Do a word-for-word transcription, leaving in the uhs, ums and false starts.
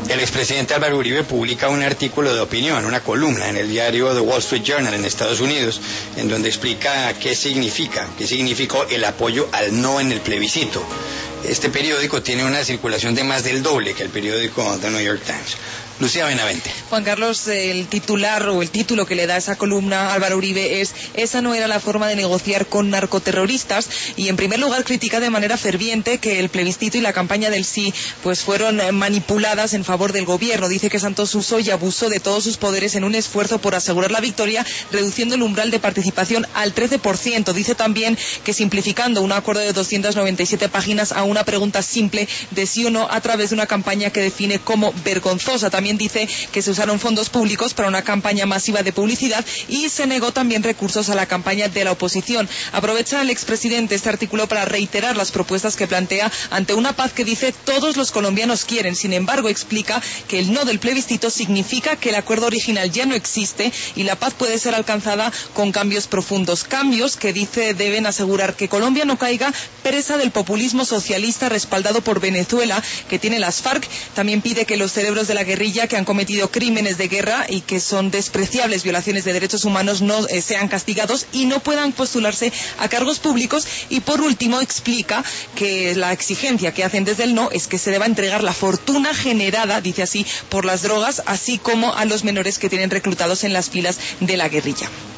El expresidente Álvaro Uribe publica un artículo de opinión, una columna en el diario The Wall Street Journal en Estados Unidos, en donde explica qué significa, qué significó el apoyo al no en el plebiscito. Este periódico tiene una circulación de más del doble que el periódico The New York Times. Lucía Benavente. Juan Carlos, el titular o el título que le da esa columna Álvaro Uribe es "Esa no era la forma de negociar con narcoterroristas", y en primer lugar critica de manera ferviente que el plebiscito y la campaña del sí pues fueron manipuladas en favor del gobierno. Dice que Santos usó y abusó de todos sus poderes en un esfuerzo por asegurar la victoria, reduciendo el umbral de participación al trece por ciento. Dice también que simplificando un acuerdo de doscientas noventa y siete páginas a una pregunta simple de sí o no a través de una campaña que define como vergonzosa. También dice que se usaron fondos públicos para una campaña masiva de publicidad y se negó también recursos a la campaña de la oposición. Aprovecha el expresidente este artículo para reiterar las propuestas que plantea ante una paz que dice todos los colombianos quieren. Sin embargo, explica que el no del plebiscito significa que el acuerdo original ya no existe y la paz puede ser alcanzada con cambios profundos. Cambios que dice deben asegurar que Colombia no caiga presa del populismo socialista respaldado por Venezuela, que tiene las FARC. También pide que los cerebros de la guerrilla que han cometido crímenes de guerra y que son despreciables violaciones de derechos humanos no eh, sean castigados y no puedan postularse a cargos públicos. Y por último explica que la exigencia que hacen desde el no es que se deba entregar la fortuna generada, dice así, por las drogas, así como a los menores que tienen reclutados en las filas de la guerrilla.